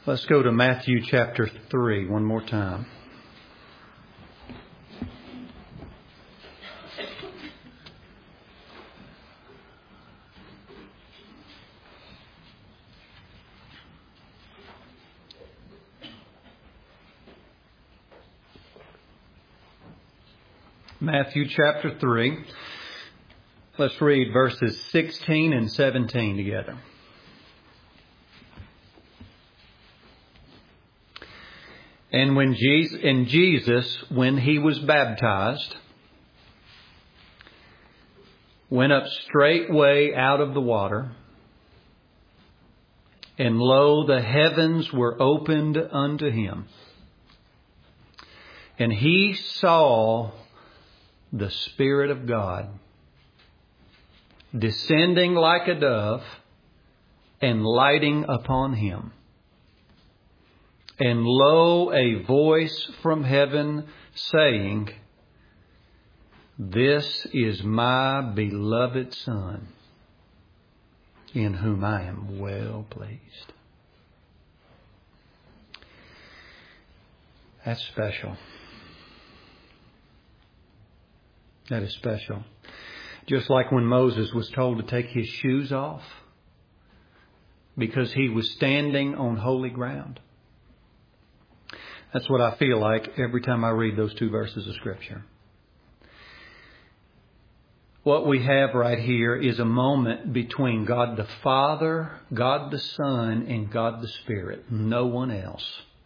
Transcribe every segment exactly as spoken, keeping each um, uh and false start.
Let's go to Matthew chapter three one more time. Matthew chapter three. Let's read verses sixteen and seventeen together. And when Jesus, and Jesus, when he was baptized, went up straightway out of the water, and lo, the heavens were opened unto him. And he saw the Spirit of God descending like a dove and lighting upon him. And lo, a voice from heaven saying, This is my beloved Son, in whom I am well pleased. That's special. That is special. Just like when Moses was told to take his shoes off because he was standing on holy ground. That's what I feel like every time I read those two verses of Scripture. What we have right here is a moment between God the Father, God the Son, and God the Spirit. No one else.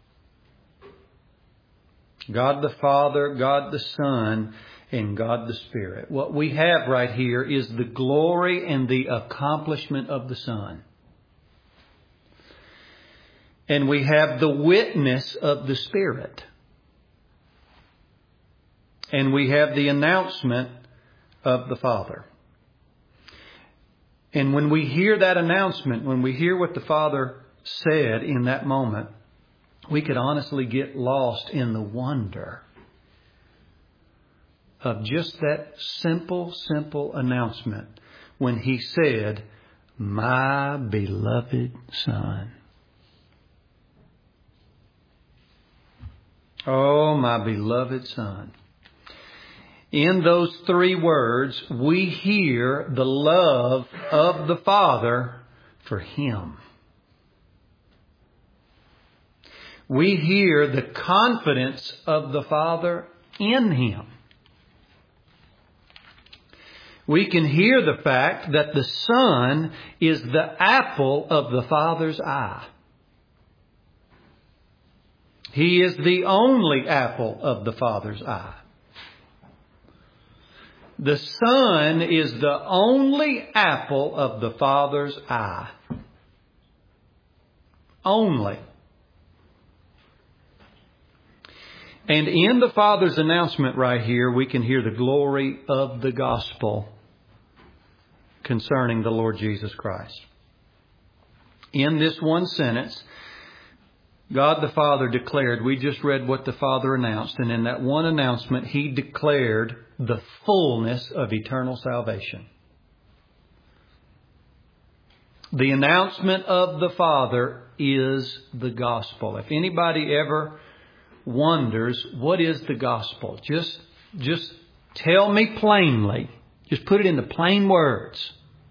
God the Father, God the Son, and God the Spirit. What we have right here is the glory and the accomplishment of the Son. And we have the witness of the Spirit. And we have the announcement of the Father. And when we hear that announcement, when we hear what the Father said in that moment, we could honestly get lost in the wonder of just that simple, simple announcement when He said, My beloved Son. Oh, my beloved Son. In those three words, we hear the love of the Father for Him. We hear the confidence of the Father in Him. We can hear the fact that the Son is the apple of the Father's eye. He is the only apple of the Father's eye. The Son is the only apple of the Father's eye. Only. And in the Father's announcement right here, we can hear the glory of the gospel concerning the Lord Jesus Christ. In this one sentence, God the Father declared, we just read what the Father announced, and in that one announcement, He declared the fullness of eternal salvation. The announcement of the Father is the gospel. If anybody ever wonders, what is the gospel? Just, just tell me plainly. Just put it into plain words.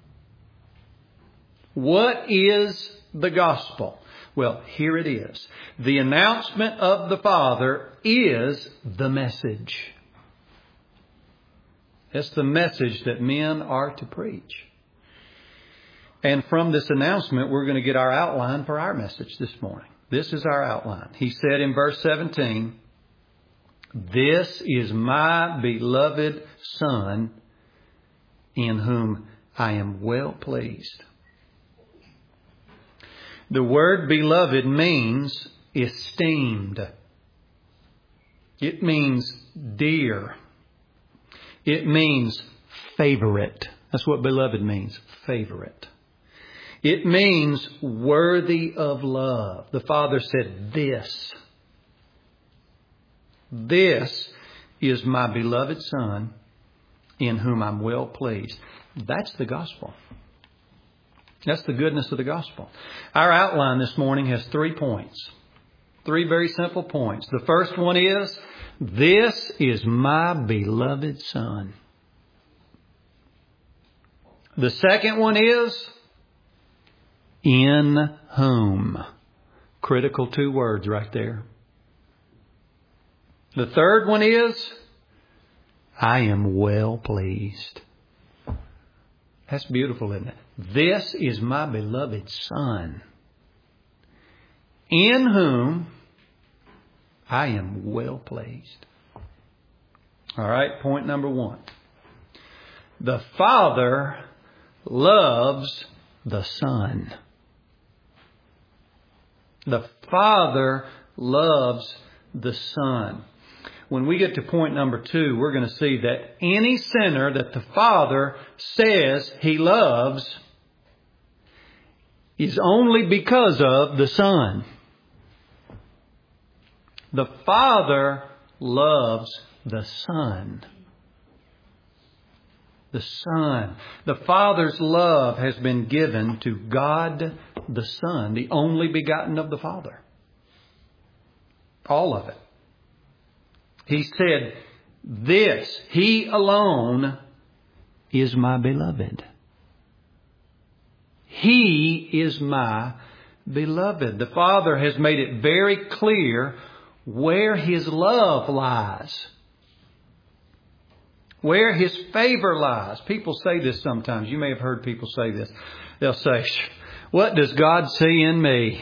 What is the gospel? Well, here it is. The announcement of the Father is the message. It's the message that men are to preach. And from this announcement, we're going to get our outline for our message this morning. This is our outline. He said in verse seventeen, This is my beloved Son, in whom I am well pleased. The word beloved means esteemed. It means dear. It means favorite. That's what beloved means, favorite. It means worthy of love. The Father said, This. This is my beloved Son, in whom I'm well pleased. That's the gospel. That's the goodness of the gospel. Our outline this morning has three points. Three very simple points. The first one is, this is my beloved Son. The second one is, in whom. Critical two words right there. The third one is, I am well pleased. That's beautiful, isn't it? This is my beloved Son, in whom I am well pleased. All right, point number one. The Father loves the Son. The Father loves the Son. When we get to point number two, we're going to see that any sinner that the Father says He loves is only because of the Son. The Father loves the Son. The Son. The Father's love has been given to God the Son, the only begotten of the Father. All of it. He said, this, He alone is my beloved. He is my beloved. The Father has made it very clear where His love lies. Where His favor lies. People say this sometimes. You may have heard people say this. They'll say, what does God see in me?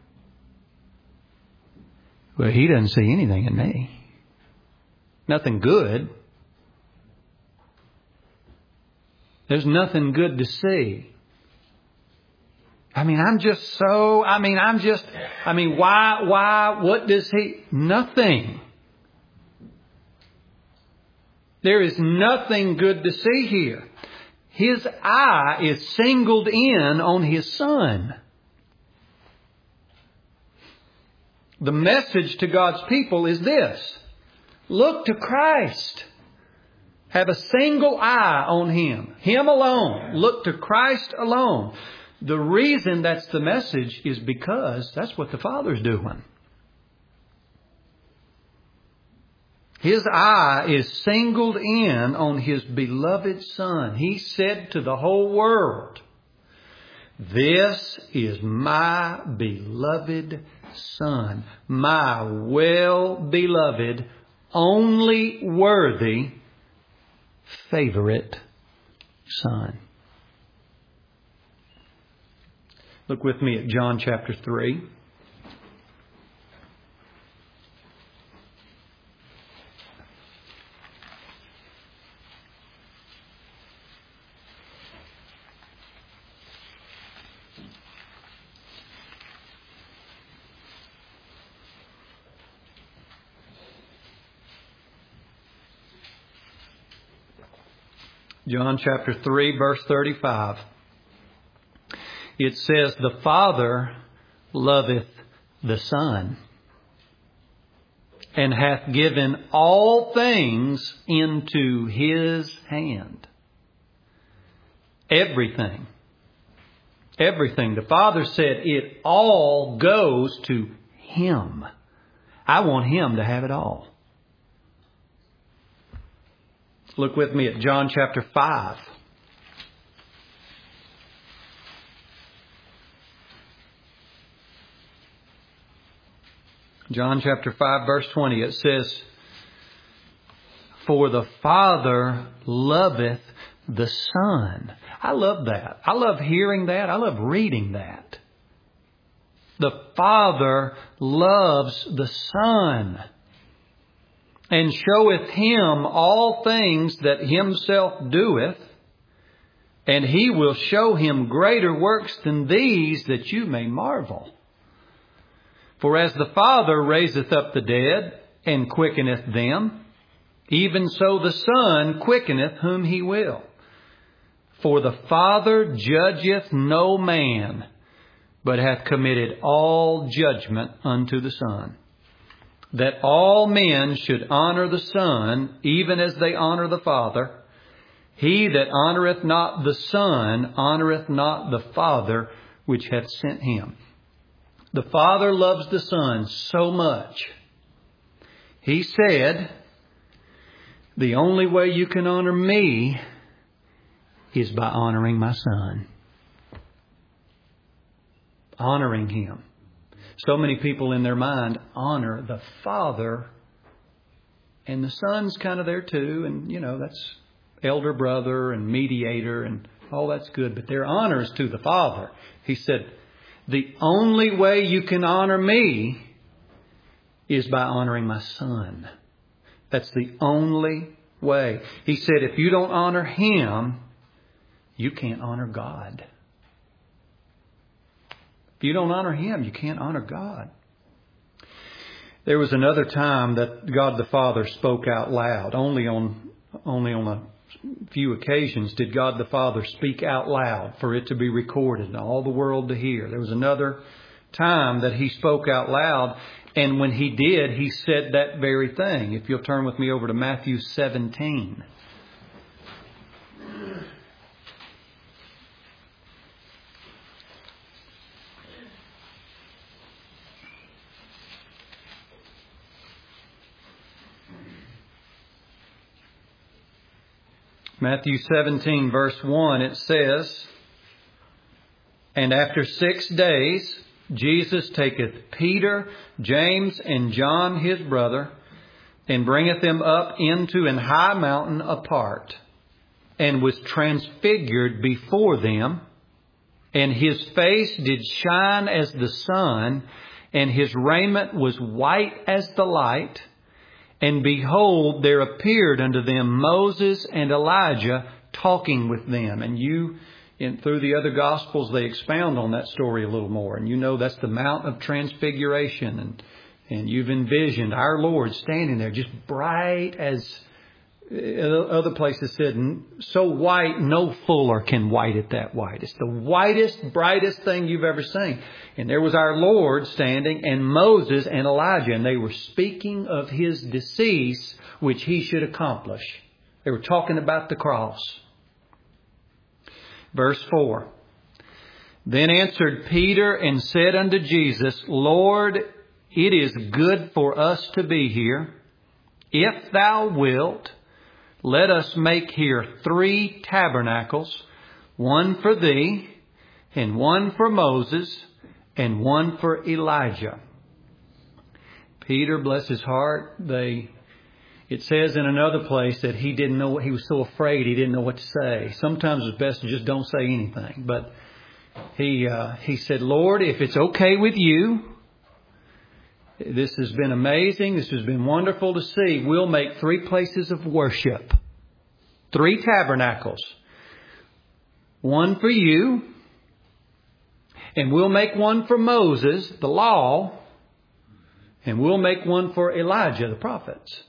Well, He doesn't see anything in me. Nothing good. There's nothing good to see. I mean, I'm just so, I mean, I'm just, I mean, why, why, what does He, nothing. There is nothing good to see here. His eye is singled in on His Son. The message to God's people is this. Look to Christ. Have a single eye on Him. Him alone. Look to Christ alone. The reason that's the message is because that's what the Father's doing. His eye is singled in on His beloved Son. He said to the whole world, this is my beloved Son, my well-beloved, only worthy, favorite Son. Look with me at John chapter three. John chapter three, verse thirty-five. It says, the Father loveth the Son, and hath given all things into His hand. Everything. Everything. The Father said it all goes to Him. I want Him to have it all. Look with me at John chapter five. John chapter five, verse twenty. It says, for the Father loveth the Son. I love that. I love hearing that. I love reading that. The Father loves the Son, and showeth Him all things that Himself doeth, and He will show Him greater works than these, that you may marvel. For as the Father raiseth up the dead, and quickeneth them, even so the Son quickeneth whom He will. For the Father judgeth no man, but hath committed all judgment unto the Son, that all men should honor the Son, even as they honor the Father. He that honoureth not the Son honoureth not the Father which hath sent him. The Father loves the Son so much. He said, the only way you can honour me is by honouring my Son. Honouring Him. So many people in their mind honour the Father, and the Son's kind of there too, and you know, that's elder brother and mediator and all that's good, but their honour is to the Father. He said, the only way you can honour me is by honouring my Son. That's the only way. He said, if you don't honour Him, you can't honour God. If you don't honour Him, you can't honour God. There was another time that God the Father spoke out loud. Only on, only on a few occasions did God the Father speak out loud for it to be recorded and all the world to hear. There was another time that He spoke out loud, and when He did, He said that very thing. If you'll turn with me over to Matthew seventeen. Matthew seventeen verse one, it says, and after six days Jesus taketh Peter, James, and John his brother, and bringeth them up into an high mountain apart, and was transfigured before them, and his face did shine as the sun, and his raiment was white as the light. And behold, there appeared unto them Moses and Elijah talking with them. And you, in, through the other Gospels, they expound on that story a little more. And you know that's the Mount of Transfiguration. And, and you've envisioned our Lord standing there just bright as other places said, so white, no fuller can white it that white. It's the whitest, brightest thing you've ever seen. And there was our Lord standing, and Moses and Elijah, and they were speaking of His decease, which He should accomplish. They were talking about the cross. Verse four. Then answered Peter and said unto Jesus, Lord, it is good for us to be here. If Thou wilt, let us make here three tabernacles, one for Thee, and one for Moses, and one for Elijah. Peter, bless his heart, they, it says in another place that he didn't know, he was so afraid he didn't know what to say. Sometimes it's best to just don't say anything. But he, uh, he said, Lord, if it's okay with You, this has been amazing. This has been wonderful to see. We'll make three places of worship. Three tabernacles. One for You. And we'll make one for Moses, the law. And we'll make one for Elijah, the prophets.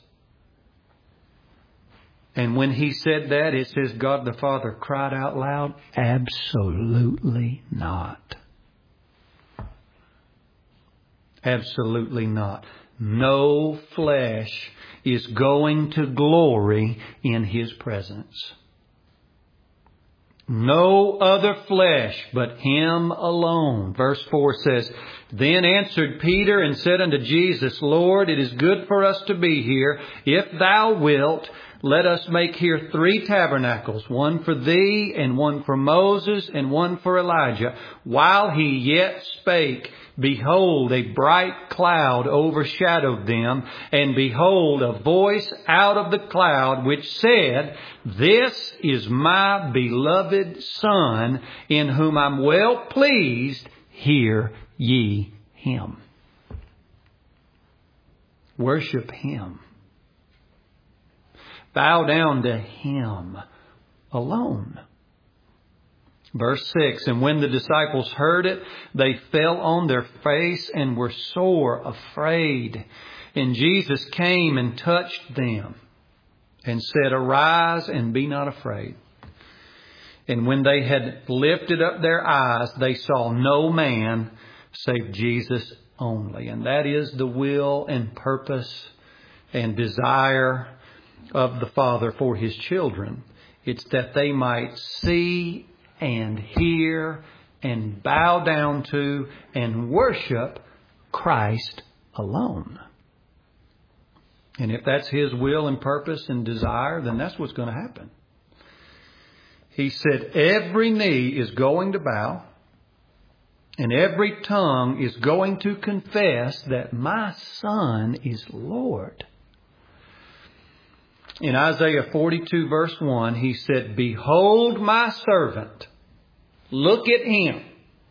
And when he said that, it says God the Father cried out loud, absolutely not. Absolutely not. No flesh is going to glory in His presence. No other flesh but Him alone. Verse four says, Then answered Peter and said unto Jesus, Lord, it is good for us to be here. If Thou wilt, let us make here three tabernacles, one for Thee, and one for Moses, and one for Elijah. While he yet spake, behold, a bright cloud overshadowed them, and behold, a voice out of the cloud which said, This is my beloved Son, in whom I'm well pleased. Hear ye Him. Worship Him. Bow down to Him alone. Verse six, And when the disciples heard it, they fell on their face and were sore afraid. And Jesus came and touched them and said, Arise and be not afraid. And when they had lifted up their eyes, they saw no man save Jesus only. And that is the will and purpose and desire of the Father for His children, It's that they might see and hear and bow down to and worship Christ alone. And if that's His will and purpose and desire, then that's what's going to happen. He said, every knee is going to bow and every tongue is going to confess that my Son is Lord. In Isaiah forty-two verse one, He said, behold my servant. Look at Him.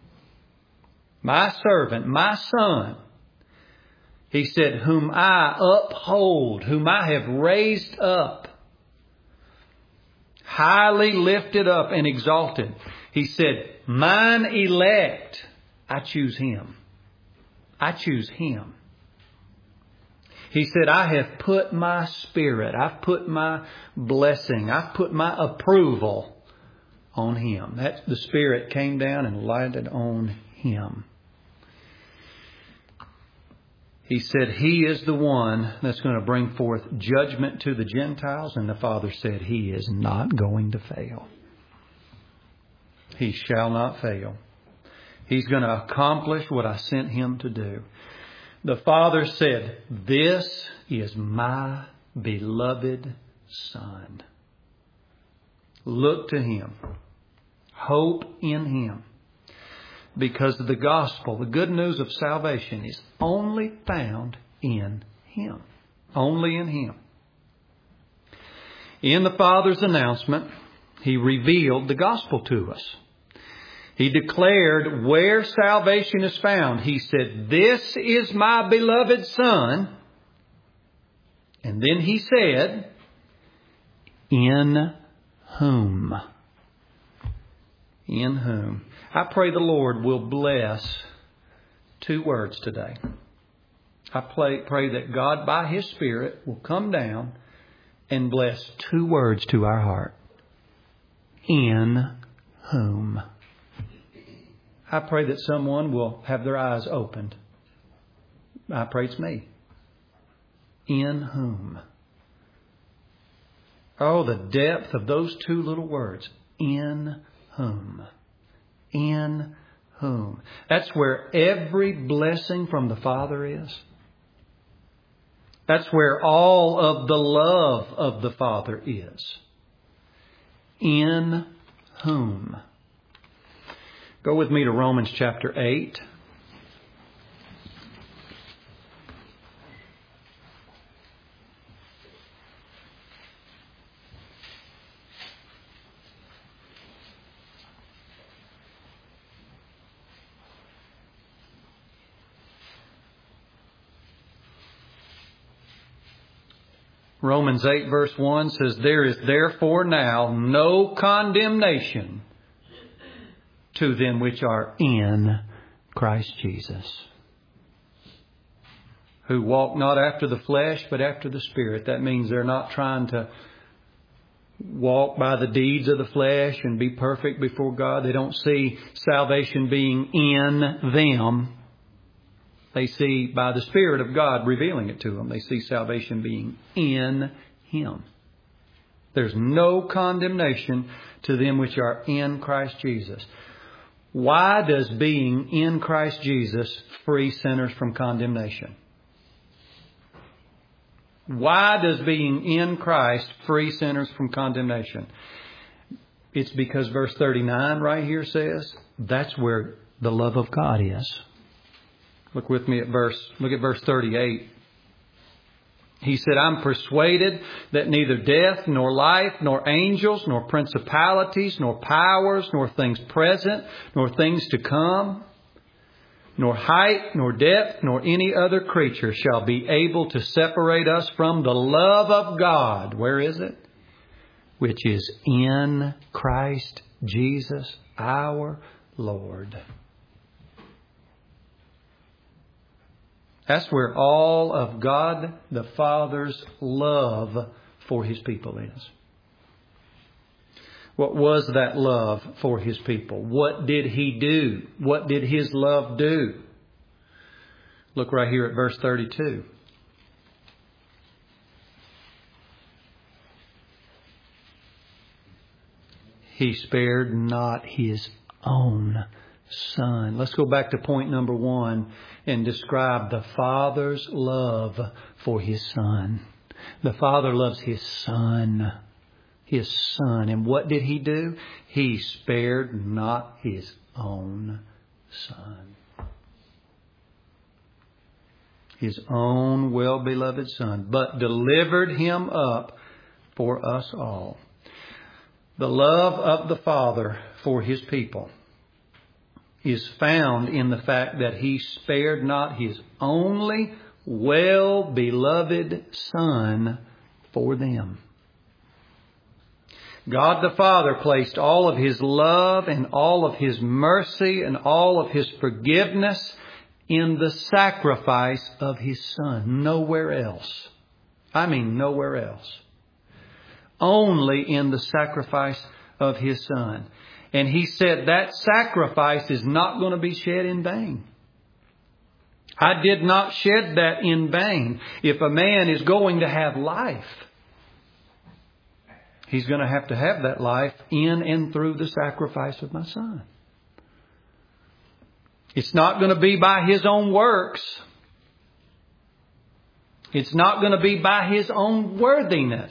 My servant, my Son. He said, whom I uphold, whom I have raised up. Highly lifted up and exalted. He said, mine elect. I choose Him. I choose Him. He said, I have put my Spirit, I've put my blessing, I've put my approval on Him. That the Spirit came down and lighted on Him. He said, He is the one that's going to bring forth judgment to the Gentiles. And the Father said, He is not going to fail. He shall not fail. He's going to accomplish what I sent Him to do. The Father said, this is my beloved Son. Look to Him. Hope in Him. Because the gospel, the good news of salvation, is only found in Him. Only in Him. In the Father's announcement, He revealed the gospel to us. He declared where salvation is found. He said, this is my beloved Son. And then He said, in whom? In whom? I pray the Lord will bless two words today. I pray, pray that God by His Spirit will come down and bless two words to our heart. In whom? I pray that someone will have their eyes opened. I pray it's me. In whom? Oh, the depth of those two little words. In whom? In whom? That's where every blessing from the Father is. That's where all of the love of the Father is. In whom? Go with me to Romans chapter eight. Romans eight verse one says, there is therefore now no condemnation to them which are in Christ Jesus, who walk not after the flesh, but after the Spirit. That means they're not trying to walk by the deeds of the flesh and be perfect before God. They don't see salvation being in them. They see by the Spirit of God revealing it to them. They see salvation being in Him. There's no condemnation to them which are in Christ Jesus. Why does being in Christ Jesus free sinners from condemnation? Why does being in Christ free sinners from condemnation? It's because verse thirty-nine right here says that's where the love of God is. Look with me at verse, look at verse thirty-eight. He said, I'm persuaded that neither death, nor life, nor angels, nor principalities, nor powers, nor things present, nor things to come, nor height, nor depth, nor any other creature shall be able to separate us from the love of God. Where is it? Which is in Christ Jesus our Lord. That's where all of God the Father's love for His people is. What was that love for His people? What did He do? What did His love do? Look right here at verse thirty-two. He spared not His own Son. Let's go back to point number one and describe the Father's love for His Son. The Father loves His Son. His Son. And what did He do? He spared not His own Son. His own well-beloved Son, but delivered Him up for us all. The love of the Father for His people is found in the fact that He spared not His only well-beloved Son for them. God the Father placed all of His love and all of His mercy and all of His forgiveness in the sacrifice of His Son. Nowhere else. I mean nowhere else. Only in the sacrifice of His Son. And He said that sacrifice is not going to be shed in vain. I did not shed that in vain. If a man is going to have life, he's going to have to have that life in and through the sacrifice of my Son. It's not going to be by His own works. It's not going to be by His own worthiness.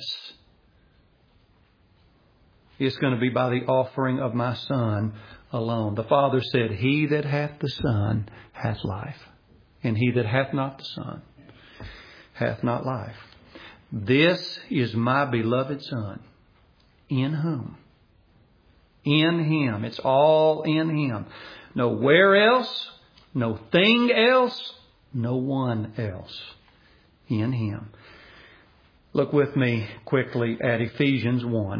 It's going to be by the offering of my Son alone. The Father said, He that hath the Son hath life. And he that hath not the Son hath not life. This is my beloved Son. In whom? In Him. It's all in Him. Nowhere else. No thing else. No one else. In Him. Look with me quickly at Ephesians one.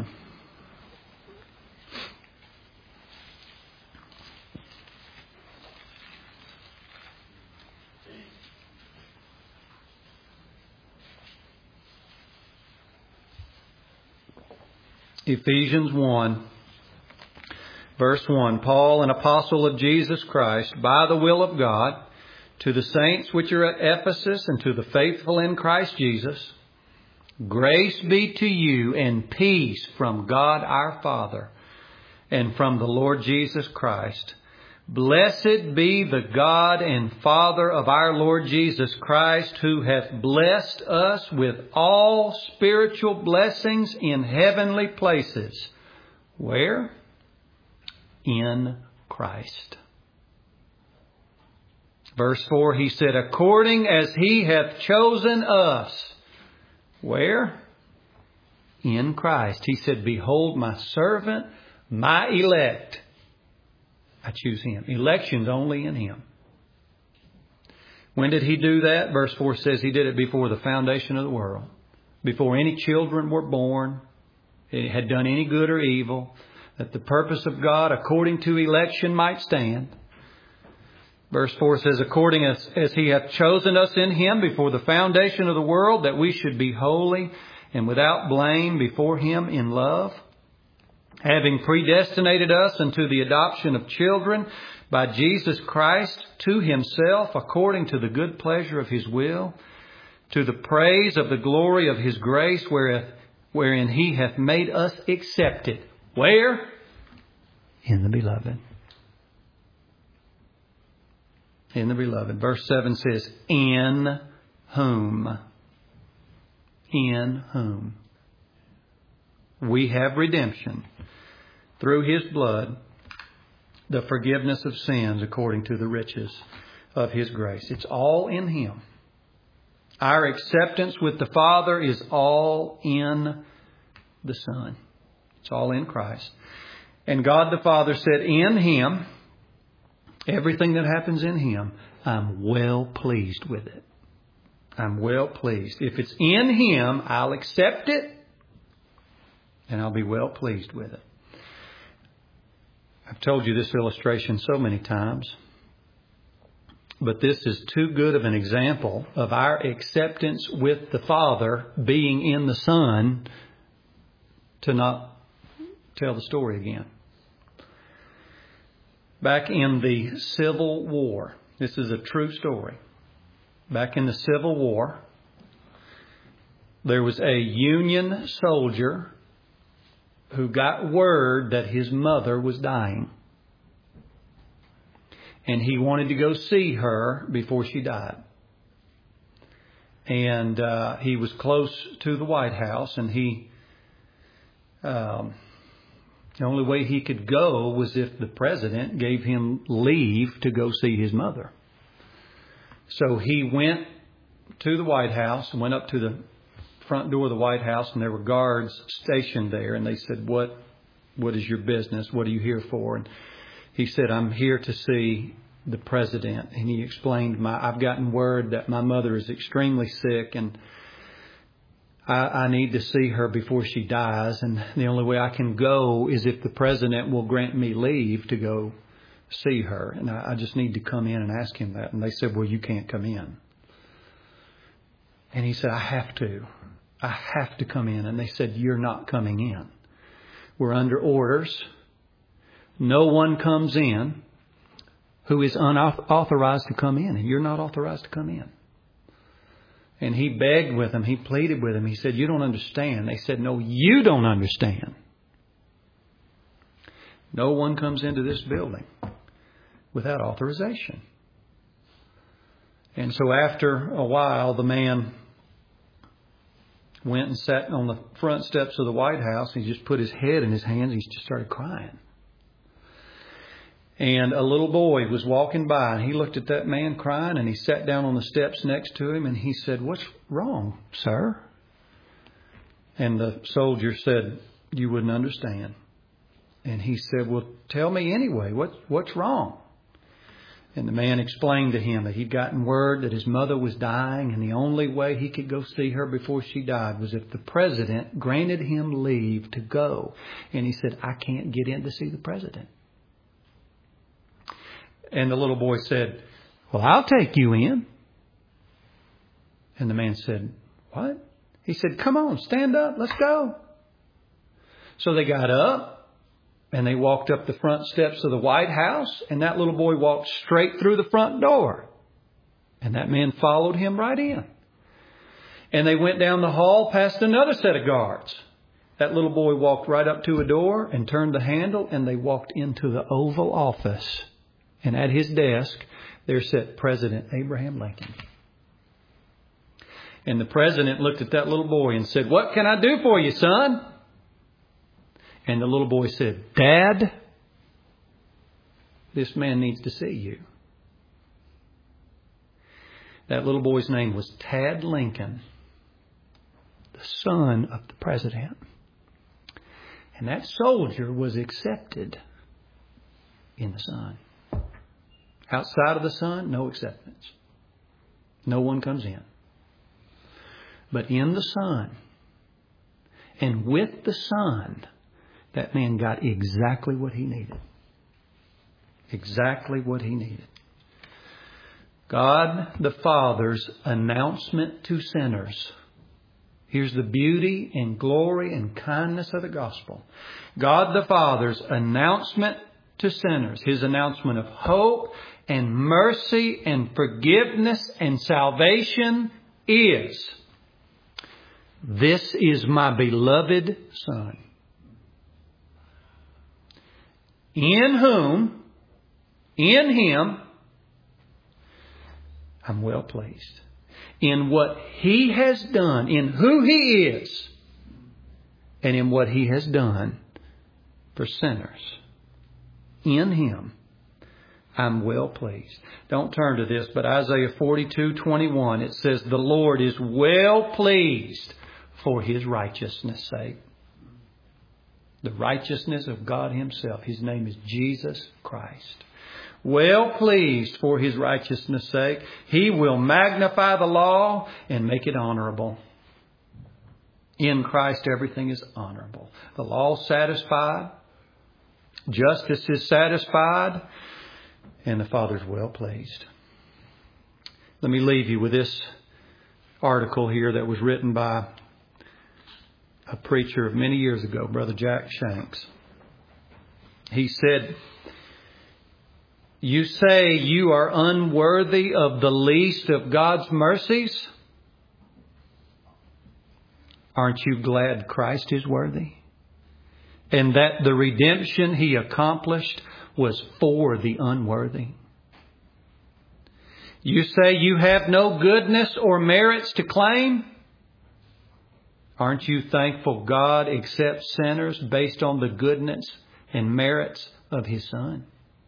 Ephesians one, verse one. Paul, an apostle of Jesus Christ, by the will of God, to the saints which are at Ephesus and to the faithful in Christ Jesus, grace be to you and peace from God our Father and from the Lord Jesus Christ. Blessed be the God and Father of our Lord Jesus Christ, who hath blessed us with all spiritual blessings in heavenly places. Where? In Christ. Verse four, he said, according as He hath chosen us. Where? In Christ. He said, behold my servant, my elect. I choose Him. Election's only in Him. When did He do that? Verse four says He did it before the foundation of the world. Before any children were born, it had done any good or evil, that the purpose of God according to election might stand. Verse four says, according as, as He hath chosen us in Him before the foundation of the world, that we should be holy and without blame before Him in love, having predestinated us unto the adoption of children by Jesus Christ to Himself, according to the good pleasure of His will, to the praise of the glory of His grace, wherein He hath made us accepted. Where? In the Beloved. In the Beloved. Verse seven says, in whom? In whom? We have redemption through His blood, the forgiveness of sins according to the riches of His grace. It's all in Him. Our acceptance with the Father is all in the Son. It's all in Christ. And God the Father said, in Him, everything that happens in Him, I'm well pleased with it. I'm well pleased. If it's in Him, I'll accept it and I'll be well pleased with it. I've told you this illustration so many times, but this is too good of an example of our acceptance with the Father being in the Son to not tell the story again. Back in the Civil War, this is a true story. Back in the Civil War, there was a Union soldier who got word that his mother was dying. And he wanted to go see her before she died. And uh, he was close to the White House, and he um, the only way he could go was if the president gave him leave to go see his mother. So he went to the White House and went up to the front door of the White House, and there were guards stationed there, and they said, "What, what is your business? What are you here for?" And he said, "I'm here to see the president." And he explained, "My I've gotten word that my mother is extremely sick, and I, I need to see her before she dies. And the only way I can go is if the president will grant me leave to go see her. And I, I just need to come in and ask him that." And they said, "Well, you can't come in." And he said, "I have to. I have to come in." And they said, "You're not coming in. We're under orders. No one comes in who is unauthorized to come in, and you're not authorized to come in." And he begged with them. He pleaded with them. He said, "You don't understand." They said, "No, you don't understand. No one comes into this building without authorization." And so after a while, the man went and sat on the front steps of the White House. He just put his head in his hands. He just started crying. And a little boy was walking by, and he looked at that man crying, and he sat down on the steps next to him, and he said, "What's wrong, sir?" And the soldier said, "You wouldn't understand." And he said, "Well, tell me anyway, what, what's wrong?" And the man explained to him that he'd gotten word that his mother was dying, and the only way he could go see her before she died was if the president granted him leave to go. And he said, "I can't get in to see the president." And the little boy said, "Well, I'll take you in." And the man said, "What?" He said, "Come on, stand up, let's go." So they got up. And they walked up the front steps of the White House, and that little boy walked straight through the front door. And that man followed him right in. And they went down the hall past another set of guards. That little boy walked right up to a door and turned the handle, and they walked into the Oval Office. And at his desk, there sat President Abraham Lincoln. And the president looked at that little boy and said, "What can I do for you, son?" And the little boy said, "Dad, this man needs to see you." That little boy's name was Tad Lincoln, the son of the president. And that soldier was accepted in the Son. Outside of the Son, no acceptance. No one comes in. But in the Son, and with the Son, that man got exactly what he needed. Exactly what he needed. God the Father's announcement to sinners. Here's the beauty and glory and kindness of the gospel. God the Father's announcement to sinners. His announcement of hope and mercy and forgiveness and salvation is, "This is my beloved Son, in whom, in Him, I'm well pleased." In what He has done, in who He is, and in what He has done for sinners. In Him, I'm well pleased. Don't turn to this, but Isaiah forty-two twenty-one, it says, "The Lord is well pleased for His righteousness' sake." The righteousness of God Himself. His name is Jesus Christ. Well pleased for His righteousness' sake. He will magnify the law and make it honorable. In Christ, everything is honorable. The law is satisfied. Justice is satisfied. And the Father's well pleased. Let me leave you with this article here that was written by a preacher of many years ago, Brother Jack Shanks. He said, "You say you are unworthy of the least of God's mercies. Aren't you glad Christ is worthy? and that the redemption He accomplished was for the unworthy. You say you have no goodness or merits to claim? Aren't you thankful God accepts sinners based on the goodness and merits of His Son?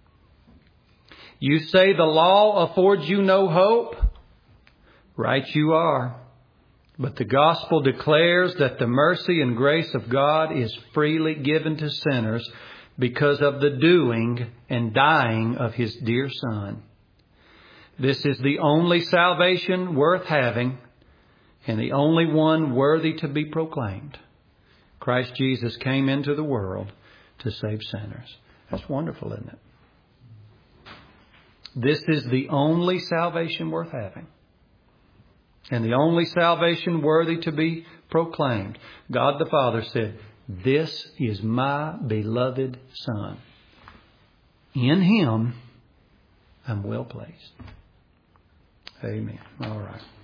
You say the law affords you no hope? Right you are. But the gospel declares that the mercy and grace of God is freely given to sinners because of the doing and dying of His dear Son. This is the only salvation worth having and the only one worthy to be proclaimed. Christ Jesus came into the world to save sinners. That's wonderful, isn't it? This is the only salvation worth having. And the only salvation worthy to be proclaimed. God the Father said, "This is my beloved Son. In Him I'm well pleased." Amen. All right.